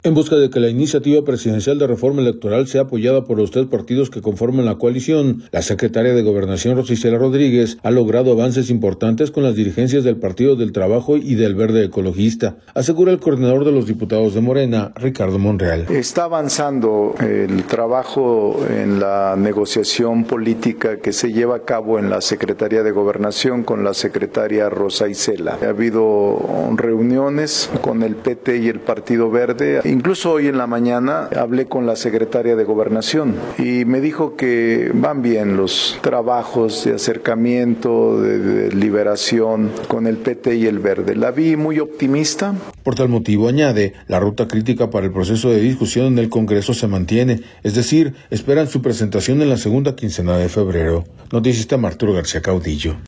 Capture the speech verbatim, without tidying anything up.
En busca de que la iniciativa presidencial de reforma electoral sea apoyada por los tres partidos que conforman la coalición, la secretaria de Gobernación Rosa Isela Rodríguez ha logrado avances importantes con las dirigencias del Partido del Trabajo y del Verde Ecologista, asegura el coordinador de los diputados de Morena, Ricardo Monreal. Está avanzando el trabajo en la negociación política que se lleva a cabo en la Secretaría de Gobernación con la secretaria Rosa Isela. Ha habido reuniones con el P T y el Partido Verde. Incluso hoy en la mañana hablé con la secretaria de Gobernación y me dijo que van bien los trabajos de acercamiento, de, de liberación con el P T y el Verde. La vi muy optimista. Por tal motivo, añade, la ruta crítica para el proceso de discusión en el Congreso se mantiene, es decir, esperan su presentación en la segunda quincena de febrero. Noticias de Arturo García Caudillo.